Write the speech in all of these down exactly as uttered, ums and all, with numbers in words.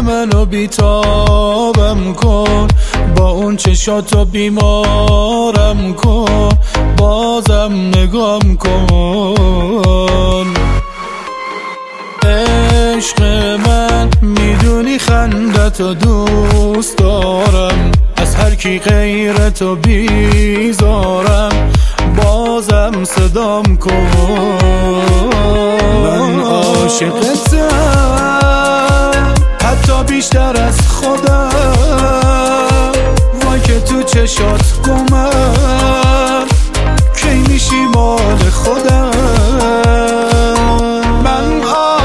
منو بیتابم کن، با اون چشاتو بیمارم کن، بازم نگام کن. عشق من میدونی خندتو دوست دارم، از هر کی غیر تو بیزارم، بازم صدام کن. من عاشقتم حتی بیشتر از خودم، وای که تو چشات گمم، کی میشی مال خودم. من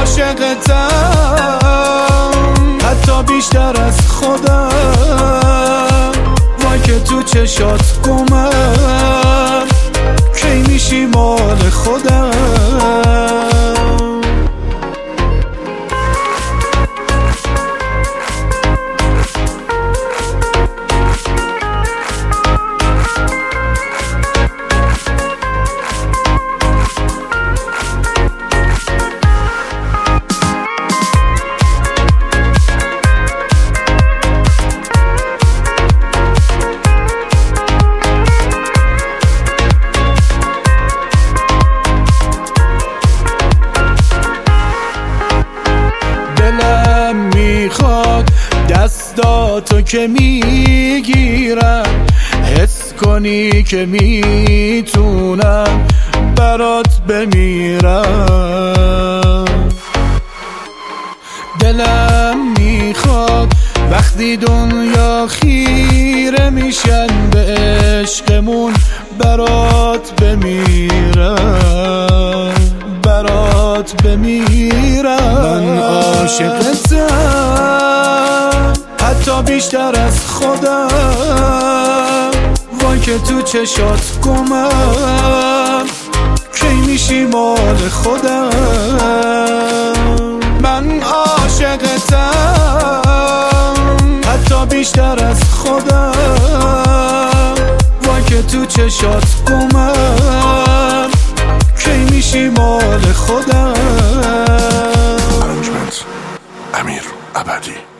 عاشقتم حتی بیشتر از خودم، وای که تو چشات گمم، کی میشی مال خودم. دلم میخواد دستاتو که میگیرم، حس کنی که میتونم برات بمیرم. دلم میخواد وقتی دنیا خیره میشن به عشقمون، برات بمیرم، برات بمیرم. من عاشقتم حتی بیشتر از خودم، وای که تو چشات گمم، کی میشی مال خودم. من عاشقتم حتی بیشتر از خودم، وای که تو چشات گمم، کی میشی مال خودم. ارنجمنت امیر ابدی.